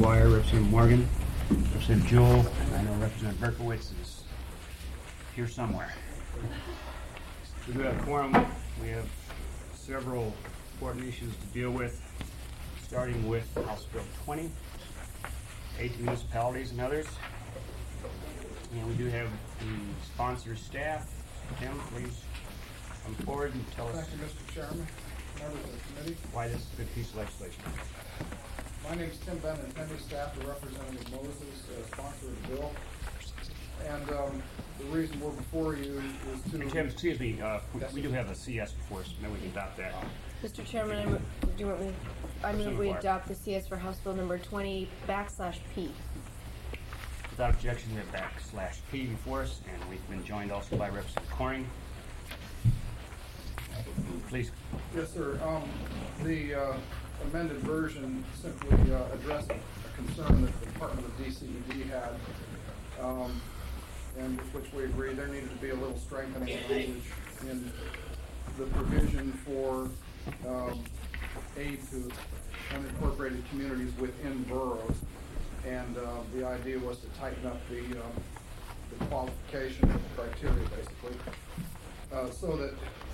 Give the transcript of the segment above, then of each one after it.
Dwyer, Representative Morgan, Representative Jewell, and I know Representative Berkowitz is here somewhere. We do have a quorum. We have several important issues to deal with, starting with House Bill 20, 8 municipalities and others. And we do have the sponsor staff. Tim, please come forward and tell us. Thank you, Mr. Chairman, members of the committee. Why this is a good piece of legislation. My name is Tim Bennett, member of staff to Representative Moses, sponsor of the bill. And the reason we're before you is to... Hey, Tim, excuse me, we do have a CS before us, then we can adopt that. Mr. Chairman, do you want me? I move we adopt the CS for House Bill number 20 /P. Without objection, we have /P before us, and we've been joined also by Representative Corning. Please. Yes, sir. The amended version simply addressed a concern that the Department of DCED had, and with which we agreed there needed to be a little strengthening language in the provision for aid to unincorporated communities within boroughs. And the idea was to tighten up the qualification of the criteria, basically, so that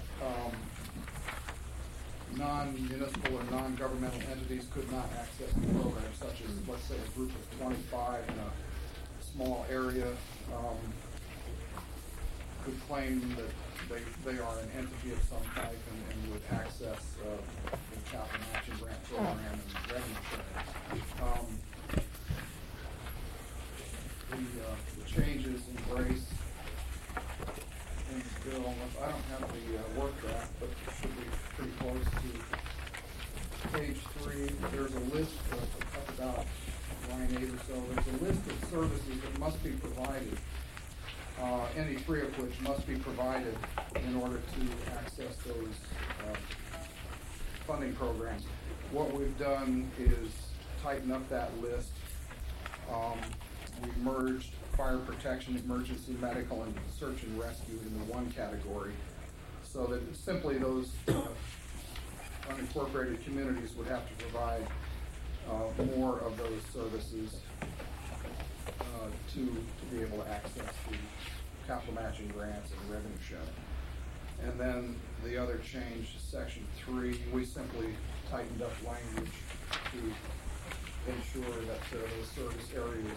non-municipal or non-governmental entities could not access the program, such as, let's say, a group of 25 in a small area could claim that they are an entity of some type and would access the capital matching grant program and revenue sharing. The changes embrace in the bill. I don't have the work draft, but it should be pretty close to page 3. There's a list of about line 8 or so. There's a list of services that must be provided, any 3 of which must be provided in order to access those funding programs. What we've done is tighten up that list. We merged fire protection, emergency medical, and search and rescue into one category, so that simply those unincorporated communities would have to provide more of those services to be able to access the capital matching grants and revenue sharing. And then the other change, section 3, we simply tightened up language to ensure that those service areas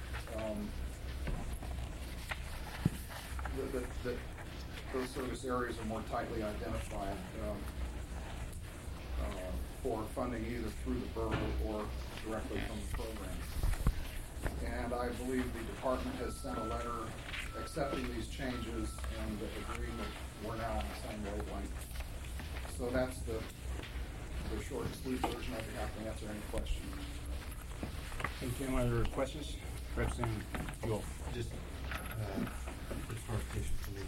that those service areas are more tightly identified for funding either through the borough or directly from the program. And I believe the department has sent a letter accepting these changes and agreeing that we're now on the same wavelength. So that's the short and sweet version. I'd be happy to answer any questions. Any other questions? Representative Jewell. Just clarification for me.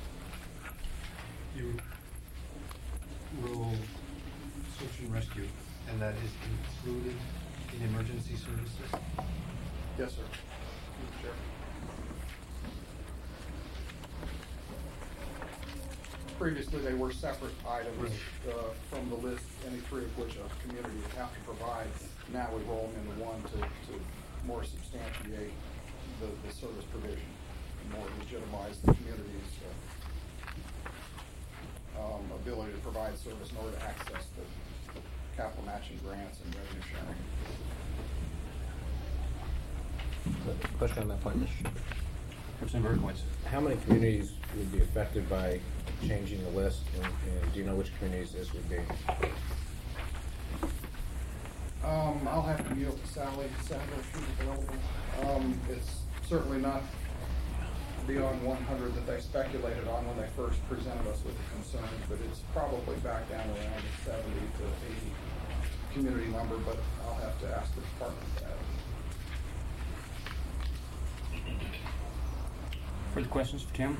You rule search and rescue, and that is included in emergency services? Yes, sir. Mr. Chair. Previously, they were separate items from the list, any 3 of which a community would have to provide. Now we roll them into one to more substantiate the service provision and more legitimize the community's ability to provide service in order to access the capital matching grants and revenue sharing. Question on that point, Mr. Chairman. Representative Berkowitz. How many communities would be affected by changing the list, and do you know which communities this would be? I'll have to yield to Sally Sadler if she's available. It's certainly not beyond 100 that they speculated on when they first presented us with the concerns, but it's probably back down around the 70 to 80 community number, but I'll have to ask the department that. Further questions for Tim?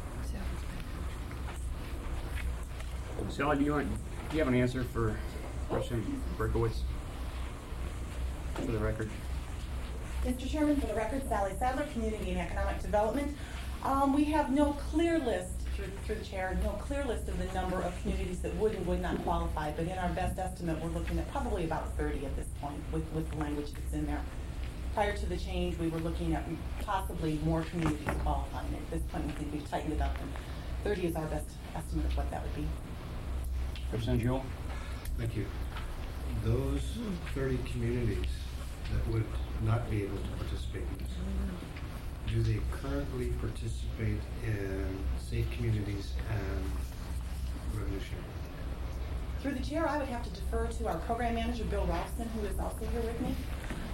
Sally, do you have an answer for Representative Berkowitz for the record? Mr. Chairman, for the record, Sally Sadler, Community and Economic Development. We have no clear list through the chair, no clear list of the number of communities that would and would not qualify, but in our best estimate, we're looking at probably about 30 at this point with the language that's in there. Prior to the change, we were looking at possibly more communities qualifying. At this point, we think we've tightened it up, and 30 is our best estimate of what that would be. Representative Jewell? Thank you. Those 30 communities that would not be able to participate in this, do they currently participate in safe communities and revenue sharing? Through the chair, I would have to defer to our program manager, Bill Ralston, who is also here with me.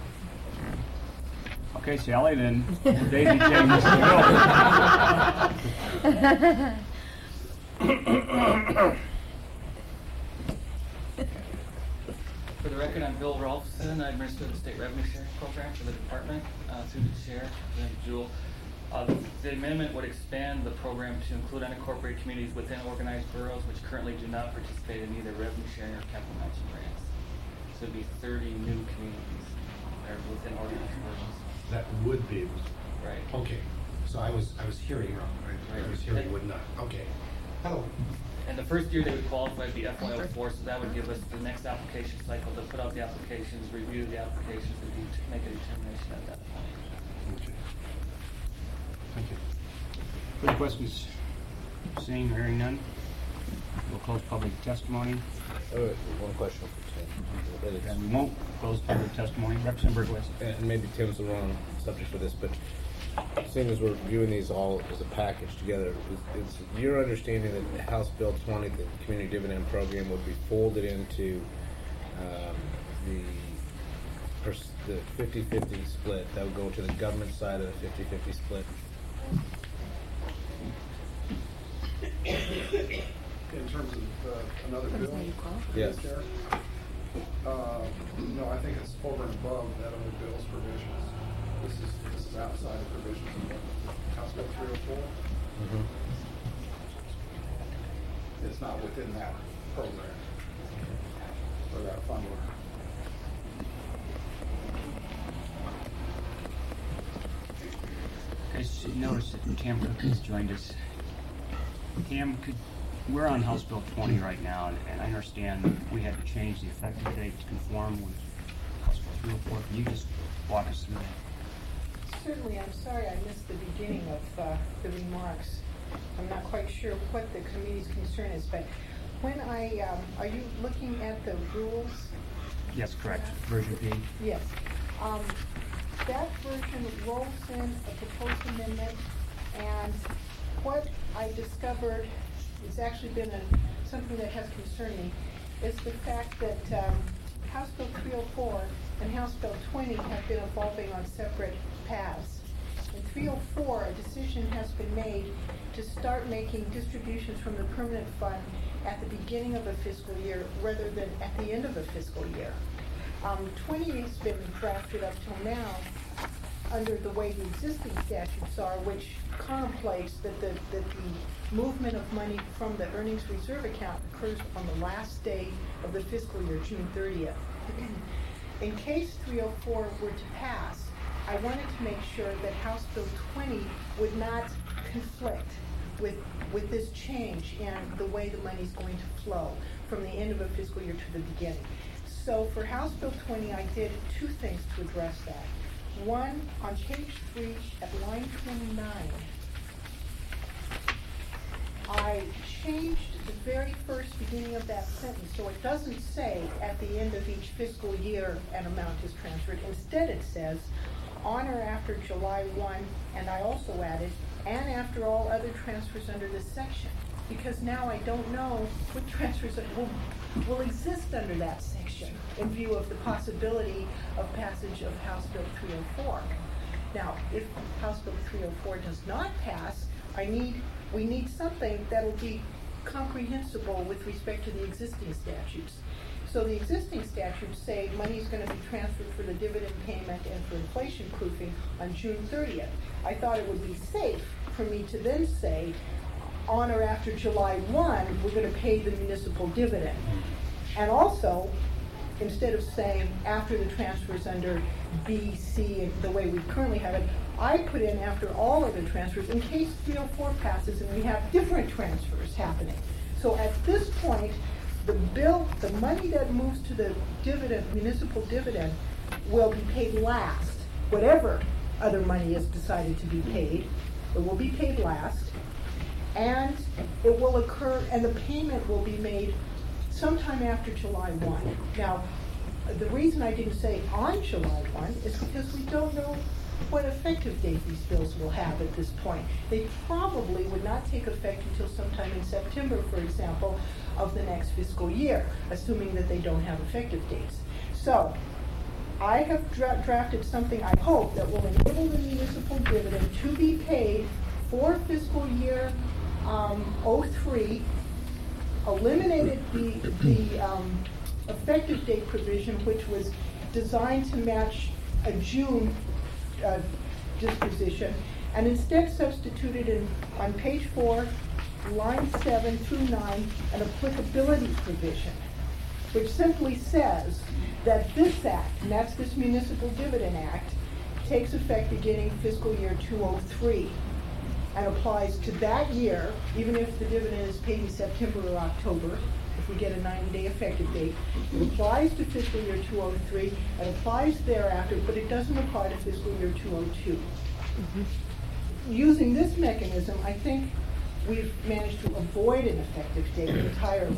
Okay, Sally, then Daisy changes the bill. For the record, I'm Bill Rolfson. I administer the state revenue sharing program for the department through the chair, Representative Jewell. The amendment would expand the program to include unincorporated communities within organized boroughs which currently do not participate in either revenue sharing or capital matching grants. So it'd be 30 new communities that are within organized boroughs. That would be able to. Right. Okay, so I was hearing wrong, right? Right. I was hearing would not. Okay. Hello. And the first year they would qualify would be FY04, so that would give us the next application cycle to put out the applications, review the applications, and make a determination at that point. Okay. Thank you. Further questions? Seeing or hearing none, we'll close public testimony. One question for Tim. And we won't close public testimony. Representative Berkowitz. And maybe Tim's the wrong subject for this, but seeing as we're viewing these all as a package together, is your understanding that House Bill 20, the community dividend program, would be folded into the 50-50 split that would go to the government side of the 50-50 split? In terms of another bill? Yes. Chair? No, I think it's over and above that other bill's provisions. This is outside of provisions of House Bill 304. Mm-hmm. It's not within that program or that funding. Guys, notice that Cam Cook has joined us. Cam, we're on House Bill 20 right now, and I understand we had to change the effective date to conform with House Bill 304. Can you just walk us through that? Certainly. I'm sorry I missed the beginning of the remarks. I'm not quite sure what the committee's concern is, but when are you looking at the rules? Yes, correct. Version P. Yes. That version rolls in a proposed amendment, and what I discovered, it's actually been something that has concerned me, is the fact that House Bill 304 and House Bill 20 have been evolving on separate paths. In 304, a decision has been made to start making distributions from the permanent fund at the beginning of a fiscal year rather than at the end of a fiscal year. 20 has been drafted up till now under the way the existing statutes are, which contemplates that the movement of money from the earnings reserve account occurs on the last day of the fiscal year, June 30th. In case 304 were to pass, I wanted to make sure that House Bill 20 would not conflict with this change in the way the money is going to flow from the end of a fiscal year to the beginning. So for House Bill 20, I did two things to address that. One, on page 3 at line 29, I changed the very first beginning of that sentence so it doesn't say at the end of each fiscal year an amount is transferred. Instead it says on or after July 1, and I also added, and after all other transfers under this section, because now I don't know what transfers will exist under that section in view of the possibility of passage of House Bill 304. Now, if House Bill 304 does not pass, we need something that will be comprehensible with respect to the existing statutes. So the existing statutes say money is going to be transferred for the dividend payment and for inflation proofing on June 30th. I thought it would be safe for me to then say, on or after July 1, we're going to pay the municipal dividend. And also, instead of saying after the transfers under B, C, and the way we currently have it, I put in after all other transfers in case 304 passes and we have different transfers happening. So at this point, the money that moves to the dividend, municipal dividend, will be paid last. Whatever other money is decided to be paid, it will be paid last. And it will occur, and the payment will be made sometime after July 1. Now, the reason I didn't say on July 1 is because we don't know what effective date these bills will have at this point. They probably would not take effect until sometime in September, for example, of the next fiscal year, assuming that they don't have effective dates. So, I have drafted something, I hope, that will enable the municipal dividend to be paid for fiscal year 03, eliminated the effective date provision, which was designed to match a June disposition, and instead substituted on page 4, line 7 through 9, an applicability provision, which simply says that this act, and that's this Municipal Dividend Act, takes effect beginning fiscal year 2003 and applies to that year, even if the dividend is paid in September or October, if we get a 90-day effective date. It applies to fiscal year 2003, it applies thereafter, but it doesn't apply to fiscal year 2002. Using this mechanism, I think we've managed to avoid an effective date entirely.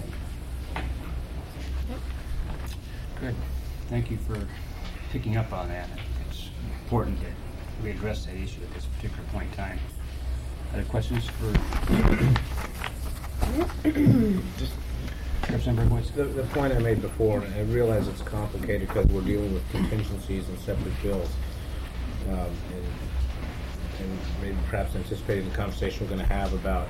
Good. Thank you for picking up on that. It's important that we address that issue at this particular point in time. Other questions for Representative Berkowitz? The point I made before, and I realize it's complicated because we're dealing with contingencies and separate bills, and maybe perhaps anticipating the conversation we're going to have about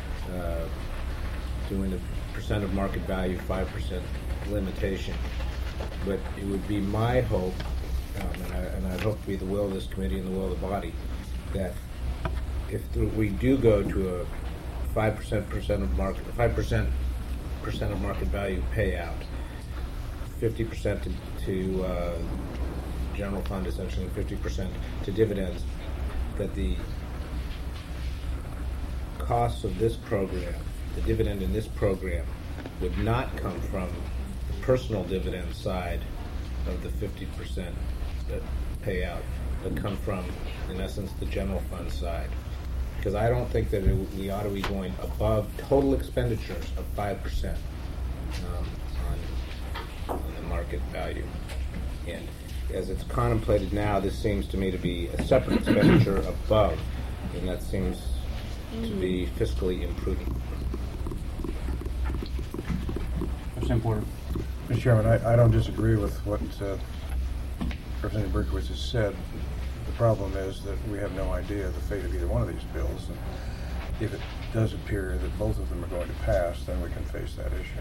doing the percent of market value 5% limitation. But it would be my hope, and I hope to be the will of this committee and the will of the body, that if we do go to a 5% of market value payout, 50% to general fund, essentially 50% to dividends, that the costs of this program, the dividend in this program, would not come from the personal dividend side of the 50% payout, but come from, in essence, the general fund side. Because I don't think that we ought to be going above total expenditures of 5% on the market value. And as it's contemplated now, this seems to me to be a separate expenditure above, and that seems to be fiscally imprudent. Representative Porter. Mr. Chairman, I don't disagree with what Representative Berkowitz has said. The problem is that we have no idea the fate of either one of these bills. And if it does appear that both of them are going to pass, then we can face that issue.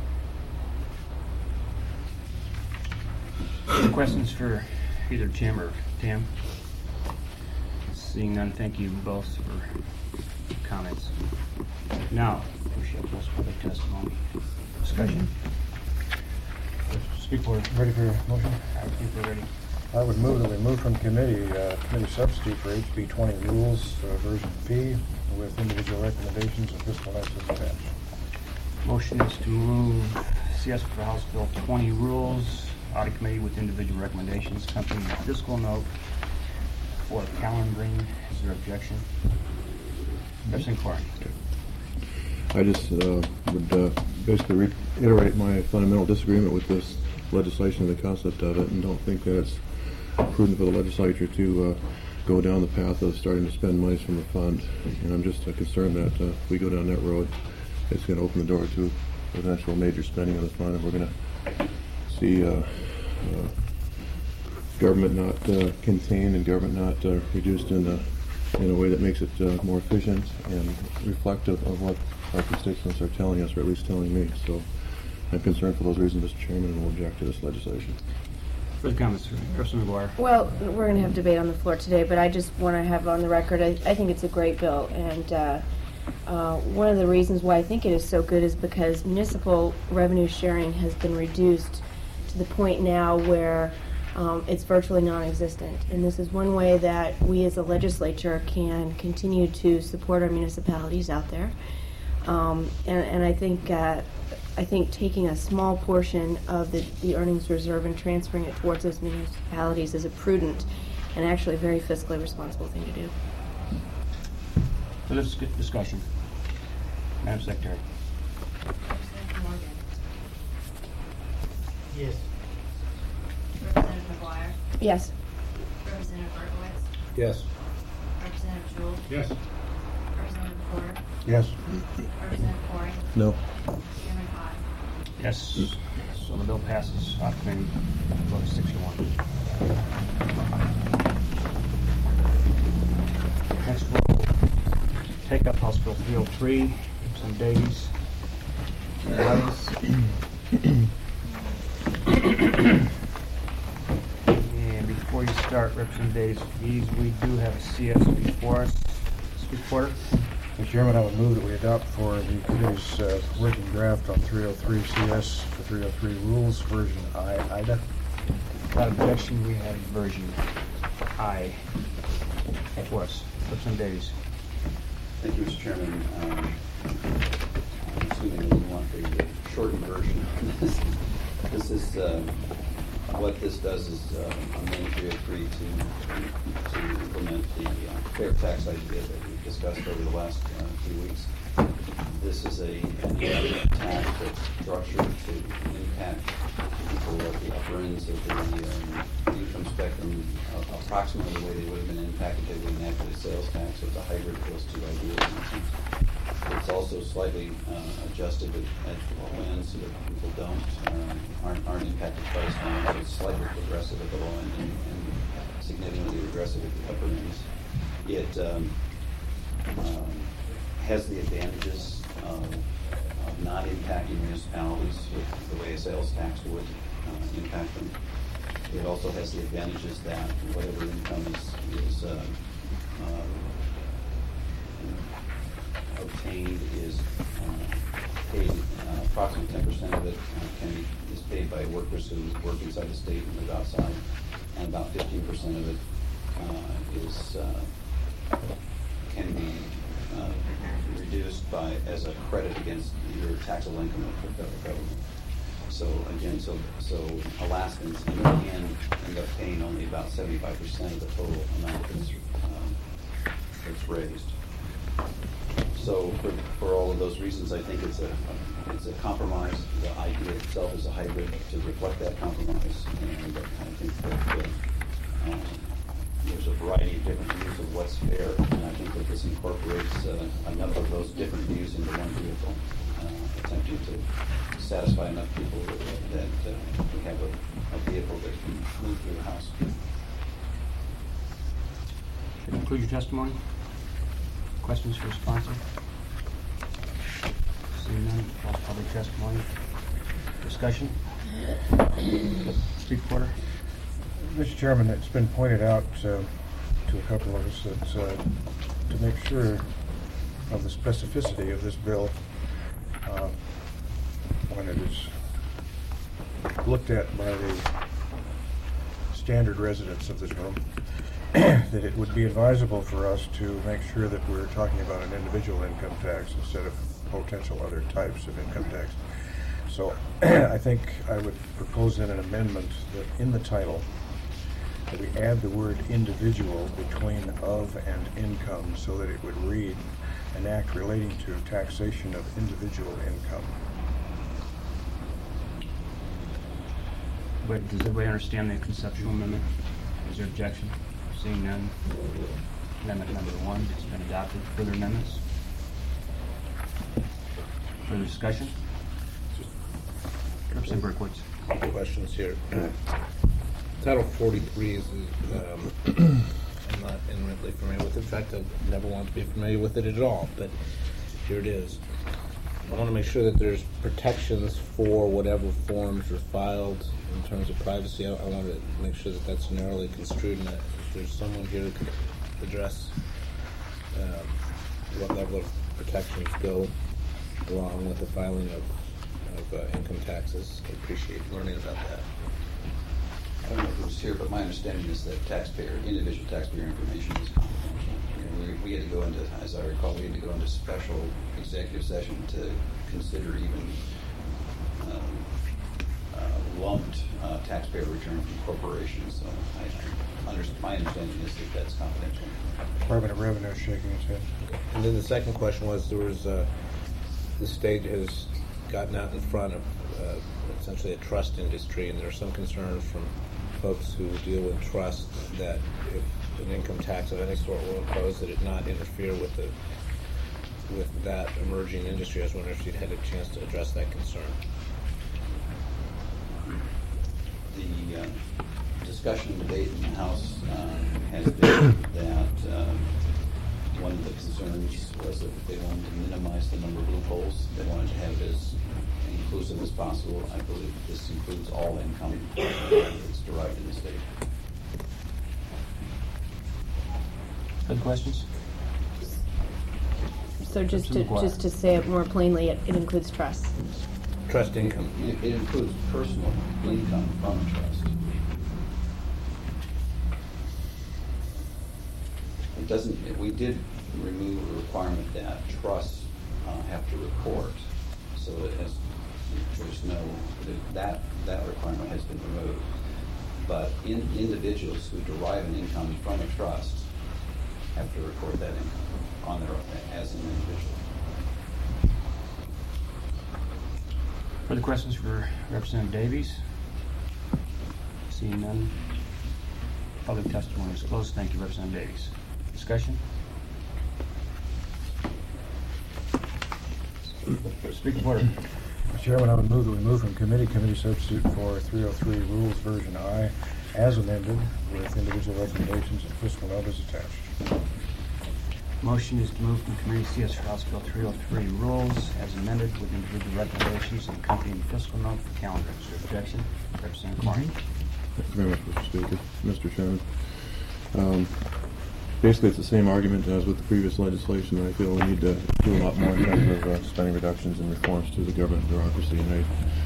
Any questions for either Tim or Tam? Seeing none, thank you both for comments. Now, we shall close public testimony. Discussion. Speak for it. Ready for your motion? I think we're ready. I would move that we move from committee substitute for HB 20 rules, version P, with individual recommendations and fiscal notes as attached. Motion is to move CS for House Bill 20 rules, audit committee with individual recommendations, accompanying the fiscal note for calendaring. Is there objection? Representative Corn. I just would basically reiterate my fundamental disagreement with this legislation and the concept of it, and don't think that it's prudent for the legislature to go down the path of starting to spend monies from the fund. And I'm just concerned that if we go down that road, it's going to open the door to eventual major spending of the fund, and we're going to see government not contained and government not reduced in a way that makes it more efficient and reflective of what our constituents are telling us, or at least telling me. So I'm concerned for those reasons, Mr. Chairman, and will object to this legislation. Further comments, Representative McGuire? Well, we're going to have debate on the floor today, but I just want to have on the record, I think it's a great bill, and one of the reasons why I think it is so good is because municipal revenue sharing has been reduced to the point now where it's virtually non-existent. And this is one way that we as a legislature can continue to support our municipalities out there. And I think taking a small portion of the earnings reserve and transferring it towards those municipalities is a prudent and actually very fiscally responsible thing to do. So let's get discussion. Madam Secretary. Representative Morgan. Yes. Representative McGuire. Yes. Representative Berkowitz. Yes. Representative Jewell. Yes. Representative Porter. Yes. Representative Corey. No. Chairman Todd. Yes. So the bill passes off committee, vote 6-1. Next, we'll take up House Bill 303, some Davies. And before you start, Representative Davies, we do have a CS before us. Speak, Porter. Mr. Chairman, I would move that we adopt for the committee's working draft on 303 CS, the 303 rules, version IDA. Without objection, we have version I for us. Representative Davies. Thank you, Mr. Chairman. I'm assuming that you want the shortened version of this. This is what this does is amend 303 to implement the fair tax idea that we've discussed over the last few weeks. This is an indirect tax that's structured to impact people at the upper ends of the income spectrum approximately the way they would have been impacted if they would enacted a sales tax. So it's a hybrid of those two ideas. It's also slightly adjusted at the low end so that people aren't impacted twice down. So it's slightly progressive at the low end and significantly regressive at the upper ends. It has the advantages of not impacting municipalities with the way a sales tax would impact them. It also has the advantages that whatever income is obtained is paid, approximately 10% of it is paid by workers who work inside the state and live outside, and about 15% of it can be reduced as a credit against your taxable income of the federal government. So again, so Alaskans can end up paying only about 75% of the total amount that's raised. So for all of those reasons, I think it's a compromise. The idea itself is a hybrid to reflect that compromise, and I think that there's a variety of different views of what's fair, and I think that this incorporates enough of those different views into one vehicle, attempting to satisfy enough people that we have a vehicle that can move through the House. To conclude your testimony, questions for the sponsor? Seeing none, all public testimony. Discussion? Speak, Porter. Mr. Chairman, it's been pointed out to a couple of us that to make sure of the specificity of this bill when it is looked at by the standard residents of this room, that it would be advisable for us to make sure that we're talking about an individual income tax instead of potential other types of income tax. So I think I would propose in an amendment that in the title that we add the word individual between of and income so that it would read an act relating to taxation of individual income. But does everybody understand the conceptual amendment? Is there objection? Seeing none, amendment number 1 has been adopted. Further amendments? Further discussion? Representative Berkowitz. Questions here. Title 43 is, I'm not intimately familiar with it. In fact, I never want to be familiar with it at all, but here it is. I want to make sure that there's protections for whatever forms are filed in terms of privacy. I want to make sure that that's narrowly construed and that if there's someone here who could address what level of protections go along with the filing of of income taxes. I appreciate learning about that. I don't know if it was here, but my understanding is that individual taxpayer information is confidential. You know, we had to go into, as I recall, we had to go into special executive session to consider even lumped taxpayer return from corporations. So my understanding is that that's confidential. Department of Revenue shaking its head. And then the second question was, there was, the state has gotten out in front of essentially a trust industry, and there are some concerns from folks who deal with trust that if an income tax of any sort were imposed, that it not interfere with that emerging industry. I was wondering if you'd had a chance to address that concern. The discussion and debate in the House has been that one of the concerns was that they wanted to minimize the number of loopholes. They wanted to have it as inclusive as possible. I believe this includes all income that's derived in the state. Other questions? So just to say it more plainly, it includes trusts. Trust income. It includes personal income from a trust. It doesn't. We did remove a requirement that trusts have to report, so it has. There's no that requirement has been removed. But individuals who derive an income from a trust have to record that income on their own as an individual. Further questions for Representative Davies? Seeing none. Public testimony is closed. Thank you, Representative Davies. Discussion? Speaker Porter. Mr. Chairman, I would move that we move from committee substitute for 303 Rules Version I as amended with individual recommendations and fiscal notice attached. Motion is to move from committee CS for House Bill 303 rules as amended with individual recommendations and accompanying fiscal note for calendar. Is there objection? Representative Corning. Thank you very much, Mr. Speaker. Mr. Chairman. Basically, it's the same argument as with the previous legislation, and I feel we need to do a lot more in terms of spending reductions and reforms to the government bureaucracy. And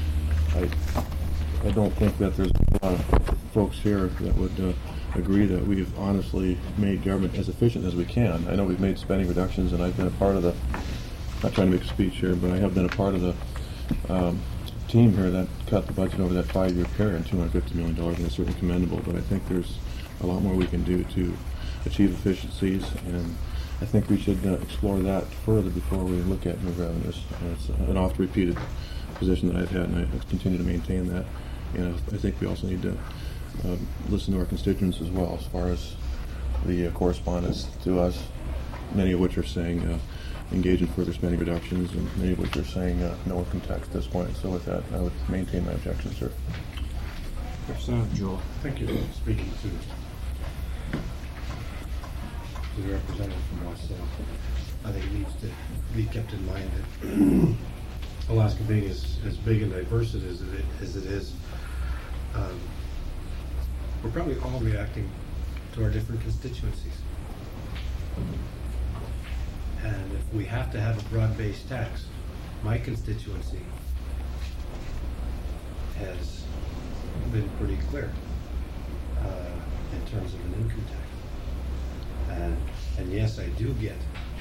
I don't think that there's a lot of folks here that would agree that we've honestly made government as efficient as we can. I know we've made spending reductions, and I've been a part of the, not trying to make a speech here, but I have been a part of the team here that cut the budget over that 5-year period, $250 million, and it's certainly commendable, but I think there's a lot more we can do to achieve efficiencies, and I think we should explore that further before we look at new revenues. It's an oft-repeated position that I've had, and I continue to maintain that. And I think we also need to listen to our constituents as well, as far as the correspondence to us, many of which are saying engage in further spending reductions, and many of which are saying no income tax at this point. So with that, I would maintain my objection, sir. Representative Jewell. Thank you. Speaking to the representative from West Hill, I think it needs to be kept in mind that Alaska being as big and diverse as it is, we're probably all reacting to our different constituencies. And if we have to have a broad-based tax, my constituency has been pretty clear in terms of an income tax. And yes, I do get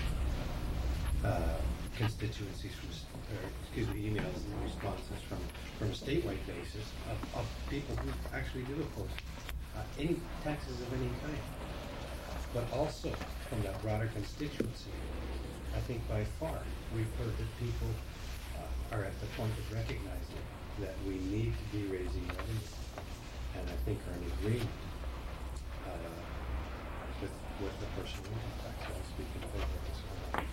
constituencies emails and responses from a statewide basis of people who actually do oppose any taxes of any kind. But also from that broader constituency, I think by far we've heard that people are at the point of recognizing that we need to be raising revenue, and I think are in agreement with the personal income tax. I'll speak in favor of this one.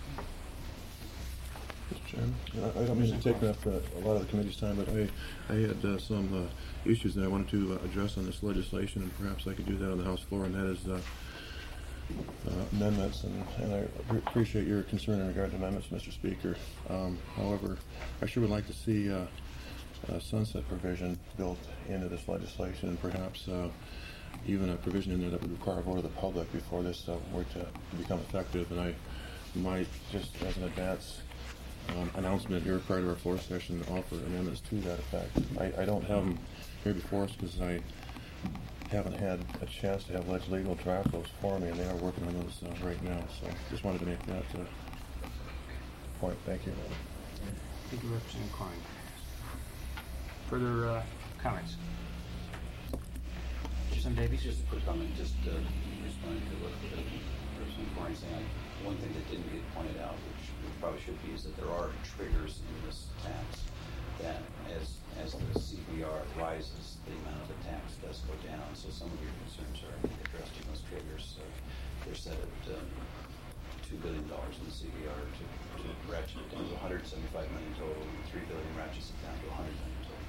Mr. Chairman, I don't mean to take up a lot of the committee's time, but I had some issues that I wanted to address on this legislation, and perhaps I could do that on the House floor, and that is amendments, and I appreciate your concern in regard to amendments, Mr. Speaker. However, I sure would like to see a sunset provision built into this legislation, and perhaps even a provision in there that would require a vote of the public before this were to become effective. And I might, just as an advance announcement here prior to our floor session to offer amendments to that effect. I don't have them here before us because I haven't had a chance to have Ledge Legal draft those for me, and they are working on those right now. So just wanted to make that point. Thank you. Thank you, Representative Klein. Further comments? Representative Davies? Just a quick comment, just responding to what Representative Klein saying. One thing that didn't get pointed out, which probably should be, is that there are triggers in this tax that as the CBR rises, the amount of the tax does go down. So some of your concerns are, I think, addressed in those triggers. So they're set at $2 billion in the CBR to ratchet it down to $175 million total, and $3 billion ratchets it down to $100 million total.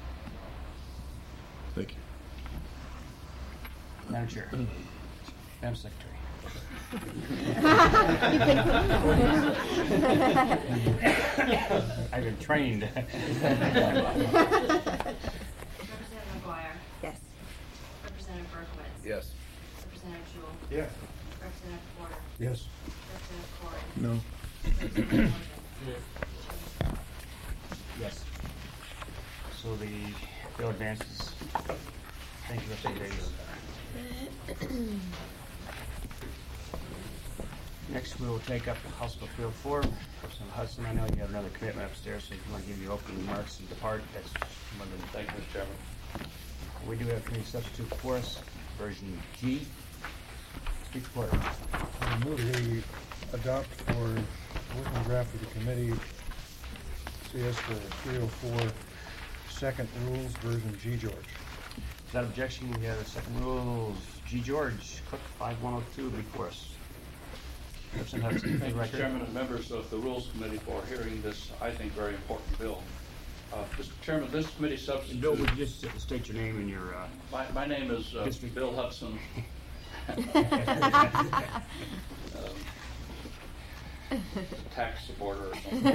Thank you. Madam Chair. Madam Secretary. I've been trained. Representative McGuire. Yes. Representative Berkowitz. Yes. Representative Jewell. Yes. Representative Porter. Yes. Representative Corey. No. Representative Morgan. Yes. So the bill advances. Thank you, Representative Davies. Next, we will take up House Bill 304. Representative Hudson, I know you have another commitment upstairs, so if you want to give your opening remarks and depart, that's more than. Thank you, Mr. Chairman. We do have committee substitute for us, version G. Speak for it. I move we adopt for working draft of the committee CS for 304 second rules, version G. George. Without objection, we have a second rules. G. George, Click 5102 before us. Representative Hudson, for Thank the you, Mr. record. Chairman and members of the Rules Committee for hearing this, I think, very important bill. Mr. Chairman, this committee substitute. Bill, would you just state your name and your... My name is District. Bill Hudson. Tax supporter or something.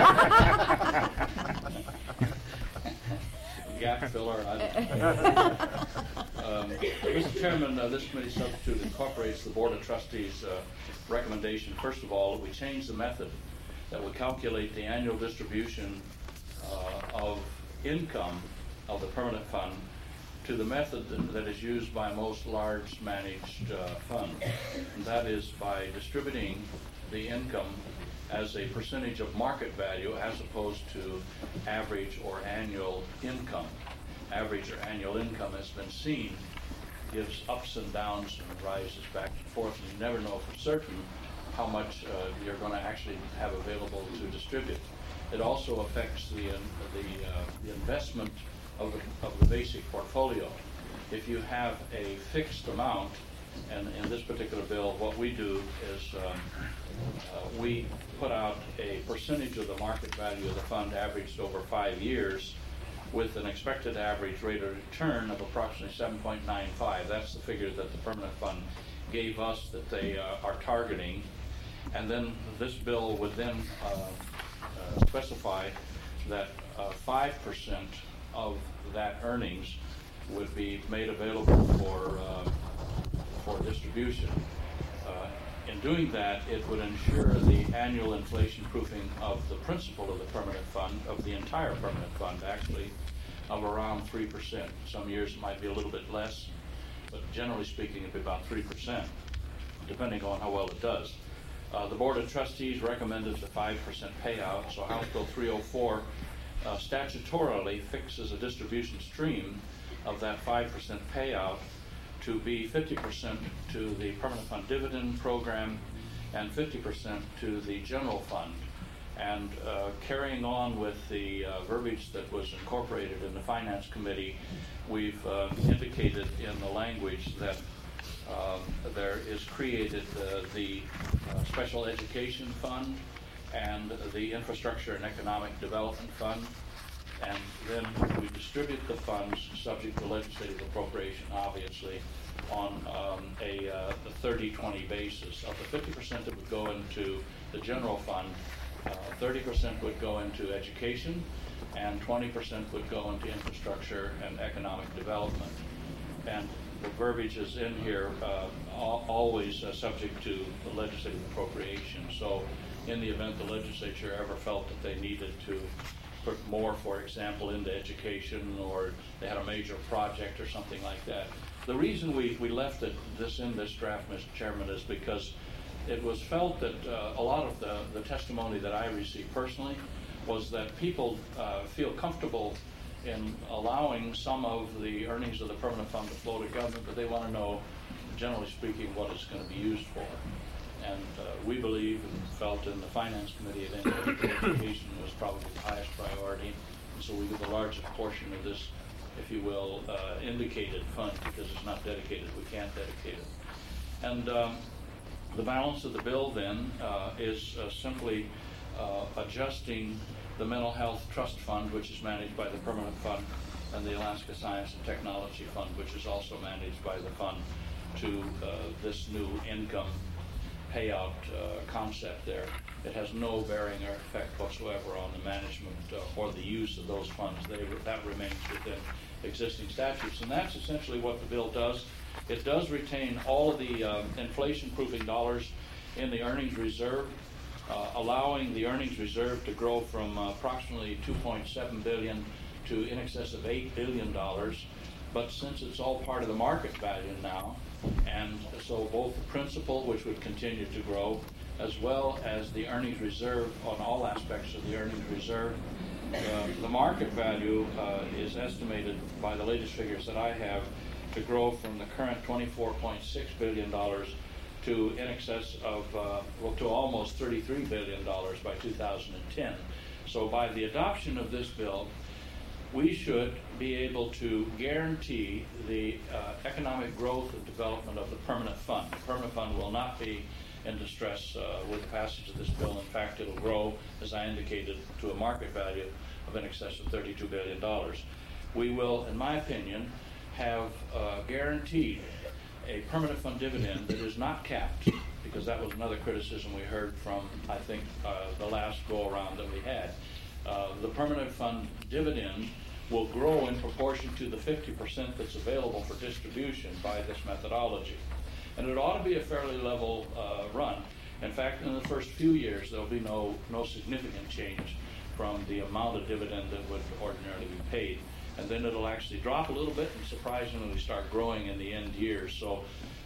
Gap filler. Mr. Chairman, this committee substitute incorporates the Board of Trustees' recommendation. First of all, we changed the method that would calculate the annual distribution of income of the permanent fund to the method that is used by most large managed funds. And that is by distributing the income as a percentage of market value as opposed to average or annual income. Average or annual income has been seen, gives ups and downs and rises back and forth, and you never know for certain how much you're going to actually have available to distribute. It also affects the investment of the basic portfolio. If you have a fixed amount, and in this particular bill, what we do is we put out a percentage of the market value of the fund averaged over 5 years with an expected average rate of return of approximately 7.95. That's the figure that the permanent fund gave us that they are targeting. And then this bill would then specify that 5% of that earnings would be made available for distribution. In doing that, it would ensure the annual inflation proofing of the principal of the permanent fund, of the entire permanent fund actually, of around 3%. Some years it might be a little bit less, but generally speaking it'd be about 3%, depending on how well it does. The Board of Trustees recommended the 5% payout, so House Bill 304 statutorily fixes a distribution stream of that 5% payout to be 50% to the permanent fund dividend program and 50% to the general fund. And carrying on with the verbiage that was incorporated in the Finance Committee, we've indicated in the language that there is created the Special Education Fund and the Infrastructure and Economic Development Fund. And then we distribute the funds subject to legislative appropriation, obviously, on a 30-20 basis. Of the 50% that would go into the general fund, 30% would go into education, and 20% would go into infrastructure and economic development. And the verbiage is in here, always subject to the legislative appropriation. So in the event the legislature ever felt that they needed to put more, for example, into education, or they had a major project or something like that. The reason we left this in this draft, Mr. Chairman, is because it was felt that a lot of the testimony that I received personally was that people feel comfortable in allowing some of the earnings of the permanent fund to flow to government, but they want to know, generally speaking, what it's going to be used for. And we believe and felt in the Finance Committee that education was probably the highest priority, and so we give the largest portion of this, if you will, indicated fund, because it's not dedicated. We can't dedicate it. And the balance of the bill then is simply adjusting the Mental Health Trust Fund, which is managed by the Permanent Fund, and the Alaska Science and Technology Fund, which is also managed by the fund, to this new income payout concept there. It has no bearing or effect whatsoever on the management or the use of those funds. That remains within existing statutes, and that's essentially what the bill does. It does retain all of the inflation-proofing dollars in the earnings reserve, allowing the earnings reserve to grow from approximately $2.7 billion to in excess of $8 billion. But since it's all part of the market value now, and so both the principal, which would continue to grow, as well as the earnings reserve on all aspects of the earnings reserve, the market value is estimated by the latest figures that I have to grow from the current $24.6 billion to in excess of, to almost $33 billion by 2010. So by the adoption of this bill, we should be able to guarantee the economic growth and development of the permanent fund. The permanent fund will not be in distress with the passage of this bill. In fact, it'll grow, as I indicated, to a market value of in excess of $32 billion. We will, in my opinion, have guaranteed a permanent fund dividend that is not capped, because that was another criticism we heard from, I think, the last go-around that we had. The permanent fund dividend will grow in proportion to the 50% that's available for distribution by this methodology. And it ought to be a fairly level run. In fact, in the first few years, there'll be no significant change from the amount of dividend that would ordinarily be paid. And then it'll actually drop a little bit and surprisingly start growing in the end years. So,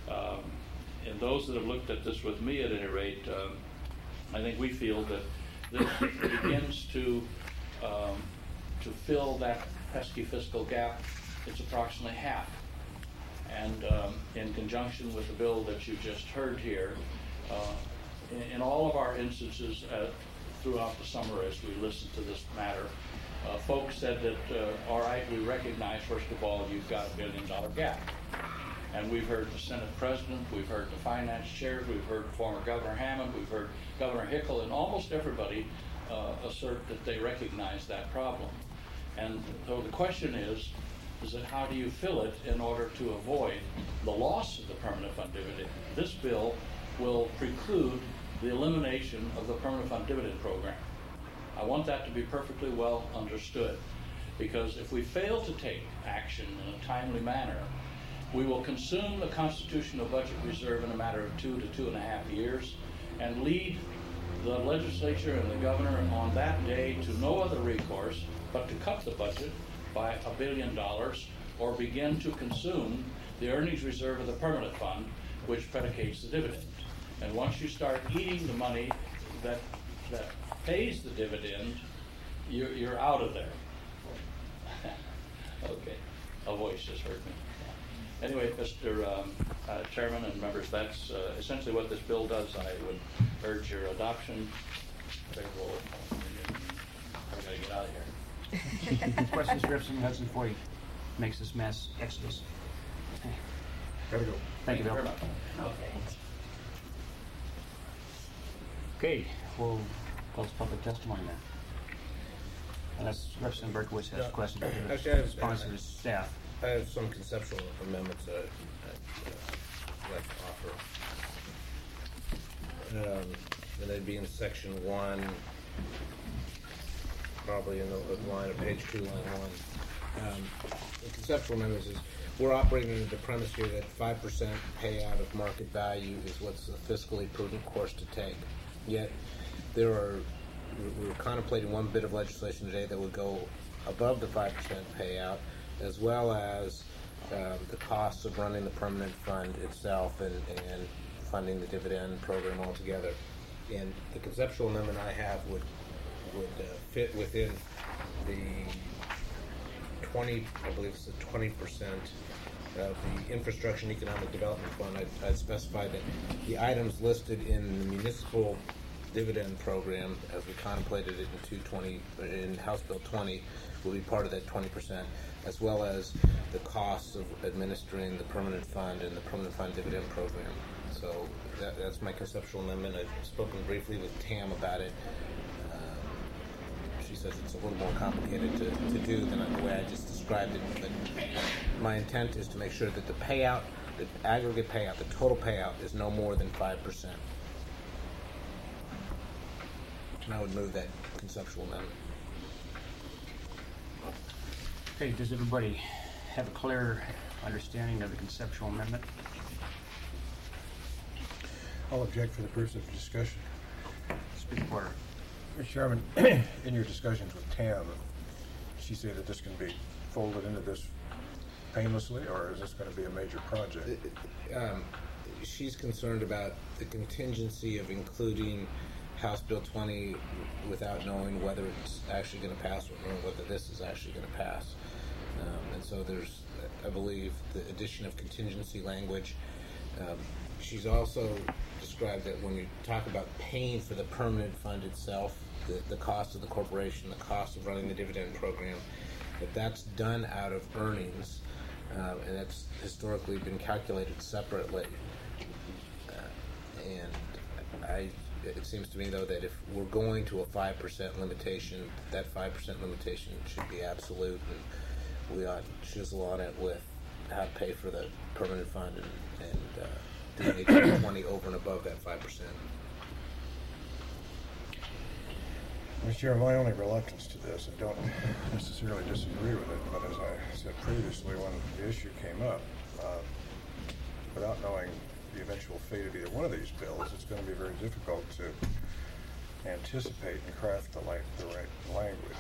and those that have looked at this with me at any rate, I think we feel that this begins to fill that pesky fiscal gap. It's approximately half. And in conjunction with the bill that you just heard here, in all of our instances throughout the summer as we listened to this matter, folks said that, all right, we recognize, first of all, you've got $1 billion gap. And we've heard the Senate President, we've heard the finance chairs, we've heard former Governor Hammond, we've heard Governor Hickel, and almost everybody assert that they recognize that problem. And so the question is that how do you fill it in order to avoid the loss of the permanent fund dividend? This bill will preclude the elimination of the permanent fund dividend program. I want that to be perfectly well understood, because if we fail to take action in a timely manner, we will consume the constitutional budget reserve in a matter of 2 to 2.5 years and lead the legislature and the governor on that day to no other recourse but to cut the budget by $1 billion or begin to consume the earnings reserve of the permanent fund, which predicates the dividend. And once you start eating the money that pays the dividend, you're out of there. Okay, a voice just heard me. Anyway, Mr. Chairman and members, that's essentially what this bill does. I would urge your adoption. Favorable. I gotta get out of here. Questions for Representative Hudson before he makes this mass exodus? Gotta go. Thank you, Bill. very much. Okay, we'll close public testimony then. Unless Representative Berkowitz has questions for the Actually, I have- sponsors staff. I have some conceptual amendments that I'd like to offer. And they'd be in section 1, probably in the line of page 2, line 1. The conceptual amendments is we're operating under the premise here that 5% payout of market value is what's a fiscally prudent course to take. Yet we're contemplating one bit of legislation today that would go above the 5% payout, as well as the costs of running the permanent fund itself and funding the dividend program altogether. And the conceptual amendment I have would fit within the 20, I believe it's the 20% of the Infrastructure and Economic Development Fund. I'd specify that the items listed in the municipal dividend program, as we contemplated it in House Bill 20, will be part of that 20%, as well as the costs of administering the permanent fund and the permanent fund dividend program. So that's my conceptual amendment. I've spoken briefly with Tam about it. She says it's a little more complicated to do than the way I just described it. But my intent is to make sure that the payout, the aggregate payout, the total payout is no more than 5%. And I would move that conceptual amendment. Okay, does everybody have a clear understanding of the conceptual amendment? I'll object for the purpose of discussion. Speak Porter. Mr. Chairman, in your discussions with Tam, she said that this can be folded into this painlessly, or is this going to be a major project? She's concerned about the contingency of including House Bill 20 without knowing whether it's actually going to pass or whether this is actually going to pass. And so there's, I believe, the addition of contingency language. She's also described that when you talk about paying for the permanent fund itself, the cost of the corporation, the cost of running the dividend program, that's done out of earnings, and that's historically been calculated separately. It seems to me, though, that if we're going to a 5% limitation, that 5% limitation should be absolute, and we ought to chisel on it with how to pay for the permanent fund and doing HB 20 over and above that 5%. Mr. Chairman, my only reluctance to this, I don't necessarily disagree with it, but as I said previously when the issue came up, without knowing the eventual fate of either one of these bills, it's going to be very difficult to anticipate and craft the right language.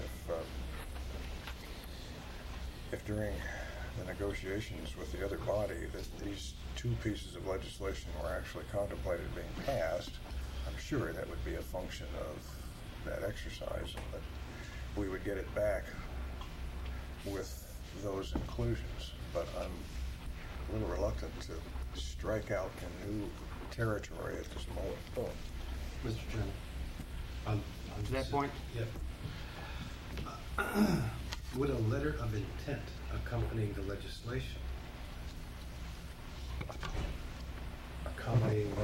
If during the negotiations with the other body that these two pieces of legislation were actually contemplated being passed, I'm sure that would be a function of that exercise, and that we would get it back with those inclusions. But I'm a little reluctant to strike out in new territory at this moment. Mr. Chairman, To that point? Yeah. Would a letter of intent accompanying the legislation, accompanying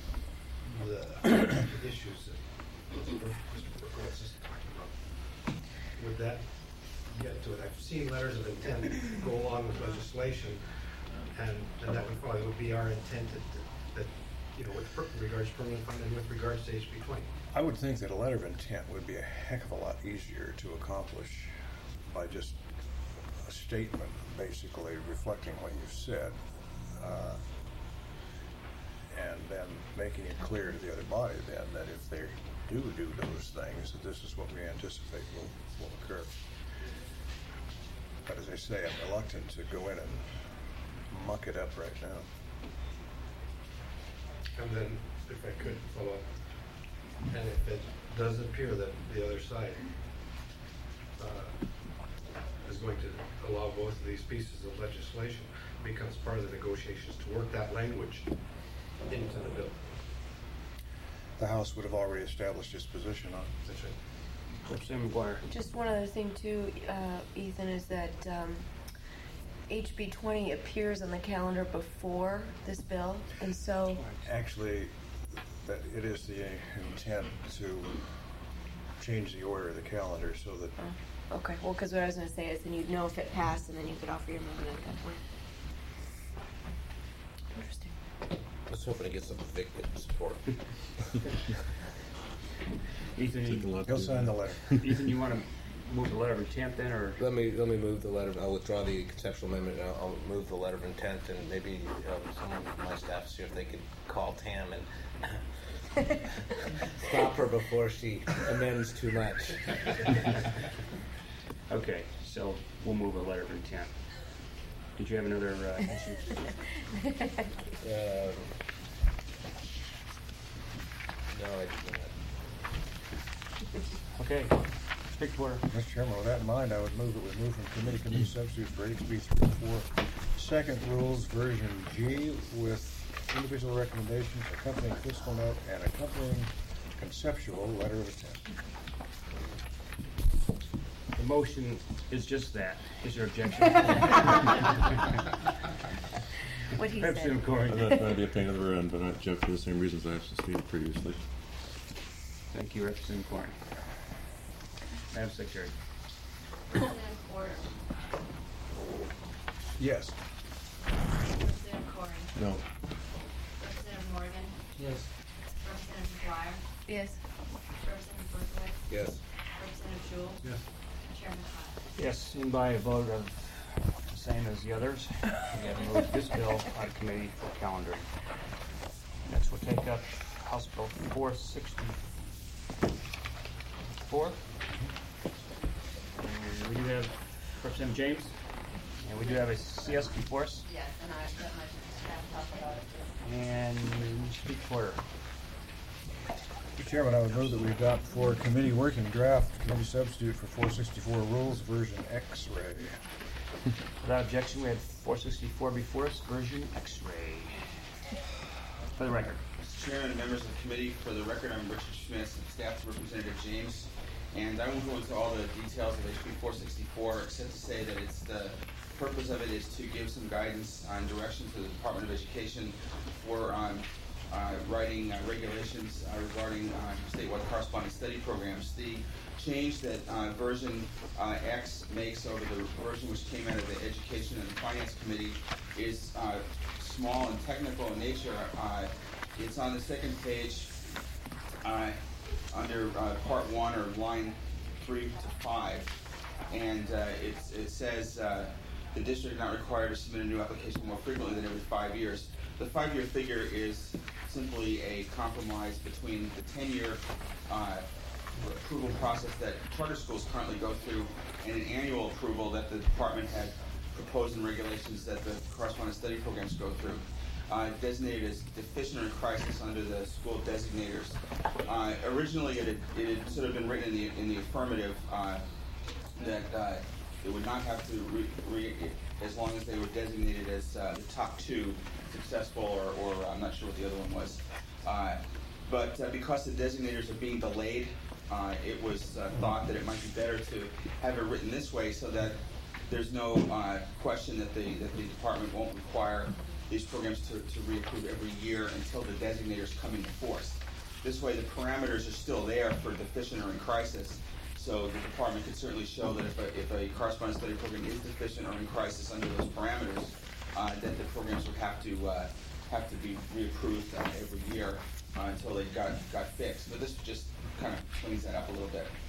the issues that Mr. Berkowitz is talking about, would that get to it? I've seen letters of intent go along with legislation, and that would probably be our intent that with regards to permanent fund and with regards to HB 20. I would think that a letter of intent would be a heck of a lot easier to accomplish by just a statement basically reflecting what you said, and then making it clear to the other body then that if they do those things, that this is what we anticipate will occur. But as I say, I'm reluctant to go in and muck it up right now. And then, if I could follow up, and if it does appear that the other side is going to allow both of these pieces of legislation, becomes part of the negotiations to work that language into the bill. The House would have already established its position on it. That's right. Representative McGuire. Just one other thing too, Ethan, is that HB 20 appears on the calendar before this bill, and so Actually, that it is the intent to change the order of the calendar so that okay. Well, because what I was going to say is then you'd know if it passed, and then you could offer your amendment at that point. Interesting. Let's hope it gets some victim support. Ethan, he'll sign the letter. Ethan, you want to move the letter of intent then, or? Let me move the letter. I'll withdraw the conceptual amendment, and I'll move the letter of intent, and maybe someone from my staff see if they could call Tam and Stop her before she amends too much. Okay, so we'll move a letter of intent. Did you have another issue? No, I did not. Okay, Mr. Porter. Mr. Chairman, with that in mind, I would move that we move from committee substitutes for HB 304, second rules, version G, with individual recommendations, accompanying fiscal note, and accompanying conceptual letter of intent. The motion is just that. Is there objection? What he Representative said. Corey. I'm not trying to be a pain in the rear end, but I object for the same reasons I've stated previously. Thank you, Representative Corey. Madam Secretary. Representative Porter. Yes. Representative Corey. No. Representative Morgan. Yes. Representative McGuire. Yes. Representative Berkowitz. Yes. Representative Jewell. Yes. Chairman Scott. Yes, and by a vote of the same as the others, we have moved this bill out of committee for calendaring. Next, we'll take up House Bill 464. And we do have Representative James, and we do have a CS before us, Yes, and I let my staff talk about it too. and Mr. Porter. Mr. Chairman, I would move that we adopt for committee working draft committee substitute for 464 rules, version X-ray. Without objection, we have 464 before us, version X-ray. For the record. Mr. Chairman, members of the committee, for the record, I'm Richard Schmitz, staff to Representative James, and I won't go into all the details of HB 464, except to say that it's the purpose of it is to give some guidance on direction to the Department of Education for writing regulations regarding statewide corresponding study programs. The change that version X makes over the version which came out of the Education and Finance Committee is small and technical in nature. It's on the second page under Part 1 or line 3 to 5, and it says the district is not required to submit a new application more frequently than every 5 years. The 5-year figure is simply a compromise between the 10-year approval process that charter schools currently go through and an annual approval that the department had proposed in regulations that the corresponding study programs go through. Designated as deficient or in crisis under the school designators. Originally, it had sort of been written in the affirmative that it would not have to as long as they were designated as the top two successful, or I'm not sure what the other one was. But because the designators are being delayed, it was thought that it might be better to have it written this way so that there's no question that the department won't require these programs to reapprove every year until the designators come into force. This way the parameters are still there for deficient or in crisis, so the department could certainly show that if a correspondence study program is deficient or in crisis under those parameters, that the programs would have to be reapproved every year until they got fixed. But this just kind of cleans that up a little bit.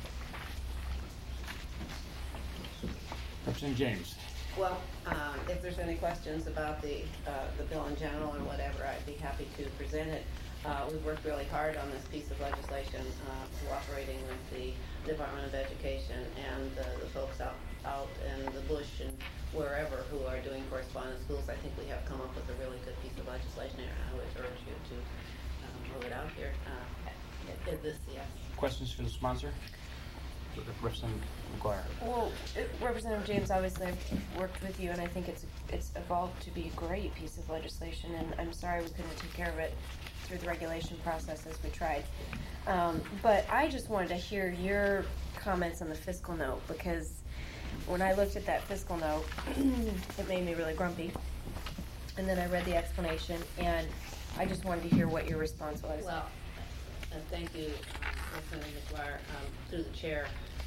Representative James. Well, if there's any questions about the bill in general or whatever, I'd be happy to present it. We've worked really hard on this piece of legislation, cooperating with the Department of Education and the folks out in the bush and wherever who are doing correspondence schools. I think we have come up with a really good piece of legislation, and I would urge you to move it out here. Yes. Questions for the sponsor? Representative McGuire. Well, Representative James, obviously I've worked with you, and I think it's evolved to be a great piece of legislation, and I'm sorry we couldn't take care of it through the regulation process as we tried. But I just wanted to hear your comments on the fiscal note, because when I looked at that fiscal note, it made me really grumpy. And then I read the explanation, and I just wanted to hear what your response was. Well, thank you, Representative McGuire, through the chair.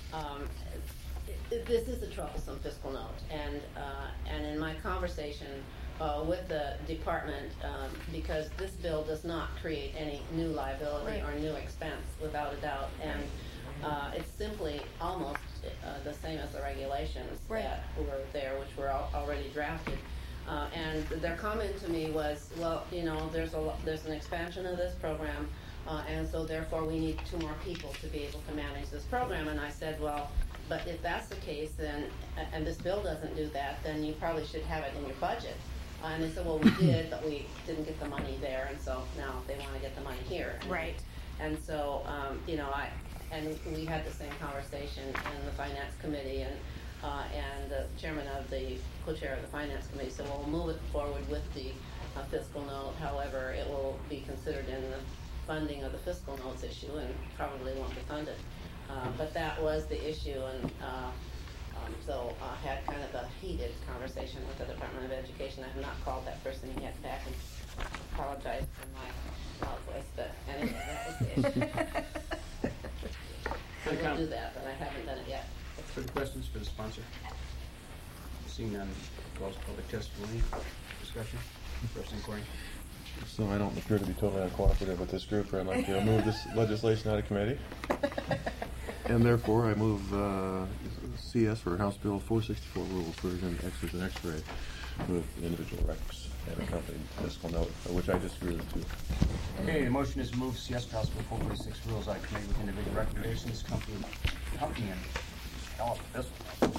This is a troublesome fiscal note, and in my conversation with the department, because this bill does not create any new liability or new expense, without a doubt, and it's simply almost the same as the regulations that were there, which were already drafted. And their comment to me was, well, you know, there's an expansion of this program. And so therefore, we need 2 more people to be able to manage this program. And I said, well, but if that's the case, then, and this bill doesn't do that, then you probably should have it in your budget. And they said, well, we did, but we didn't get the money there, and so now they want to get the money here. Right. And so, you know, and we had the same conversation in the Finance Committee, and the chairman of the, co-chair of the Finance Committee said, well, we'll move it forward with the fiscal note. However, it will be considered in the funding of the fiscal notes issue and probably won't be funded. But that was the issue, and so I had kind of a heated conversation with the Department of Education. I have not called that person yet back and apologized for my loud voice, but anyway, that was the issue. I will do that, but I haven't done it yet. Further questions for the sponsor? Seeing none, close public testimony, discussion, Representative Corey. So I don't appear to be totally uncooperative with this group, I'd like to move this legislation out of committee. And therefore, I move CS for House Bill 464 rules, version X and X-ray, with individual recs and accompanied fiscal note, which I disagree with too. Okay, the motion is to move CS House Bill 446 rules out of committee with individual recommendations, accompanying hell up this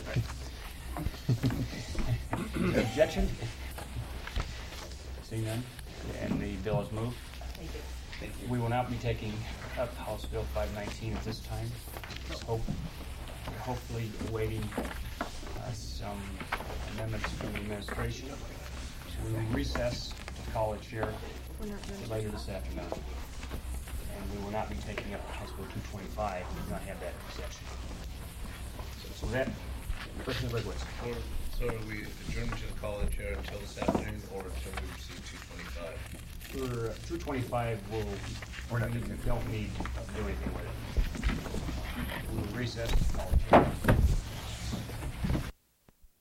one. Objection? Seeing none, and the bill is moved. Thank you. Thank you. We will not be taking up House Bill 519 at this time. Just hopefully awaiting some amendments from the administration. We will recess to call a chair later this afternoon. And we will not be taking up House Bill 225. We do not have that exception. So that, Representative Berkowitz. So are we adjourned to the call of the chair until this afternoon, or until we receive 225? For 225, we don't need to do anything with it. We will recess to call a chair.